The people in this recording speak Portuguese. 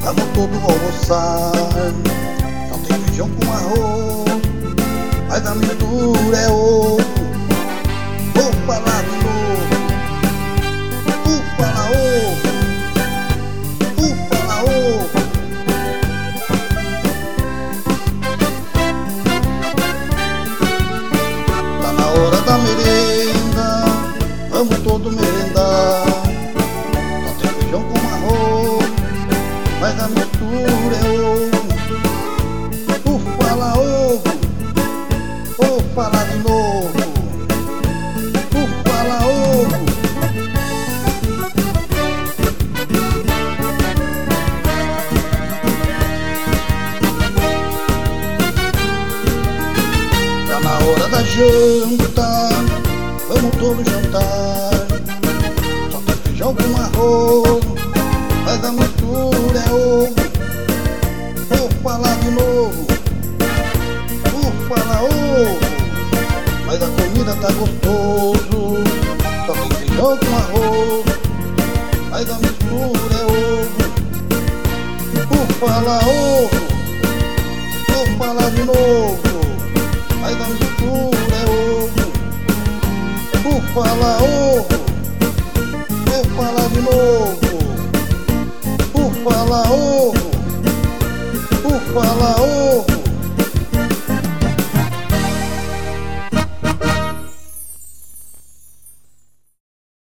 Vamos todo almoçar. Só tem feijão com arroz, mas a mistura é ovo. Vou falar de novo. Fala ovo. Fala ovo. Tá na hora da merenda, vamos todo merendar. Só tem feijão com arroz, mas a mistura é ovo. Fala ovo. Vou falar de novo. Fala ovo. Tá na hora da janta, vamos todos jantar. Só tem feijão com arroz, mas a mistura é ovo. Vou falar de novo. Fala ovo. Mas a comida tá gostoso. Só tem feijão com arroz, mas a mistura é ovo. Fala ovo. Vou falar de novo. Mas a mistura é ovo. Fala ovo. Vou falar de novo. Fala ovo. Fala ovo.